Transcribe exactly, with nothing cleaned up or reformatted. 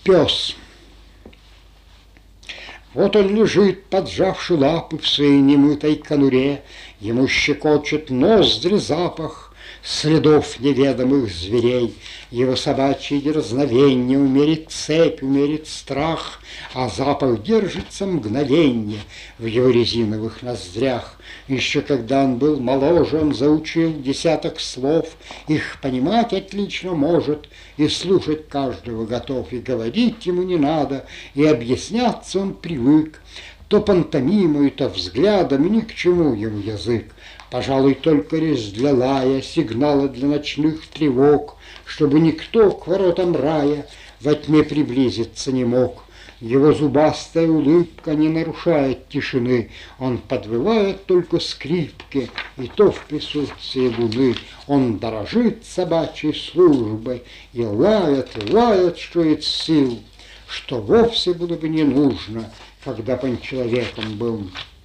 Пес. Вот он лежит, поджавши лапы в своей немытой конуре, ему щекочет ноздри запах следов неведомых зверей. Его собачье дерзновенье умерит цепь, умерит страх, а запах держится мгновенье в его резиновых ноздрях. Еще когда он был моложе, он заучил десяток слов, их понимать отлично может, и слушать каждого готов, и говорить ему не надо, и объясняться он привык. То пантомимой, то взглядом, и ни к чему ему язык. Пожалуй, только лишь для лая, сигнала для ночных тревог, чтобы никто к воротам рая во тьме приблизиться не мог. Его зубастая улыбка не нарушает тишины, он подвывает только скрипки, и то в присутствии луны. Он дорожит собачьей службой и лает, и лает, что из сил, что вовсе было бы не нужно, когда бы он человеком был.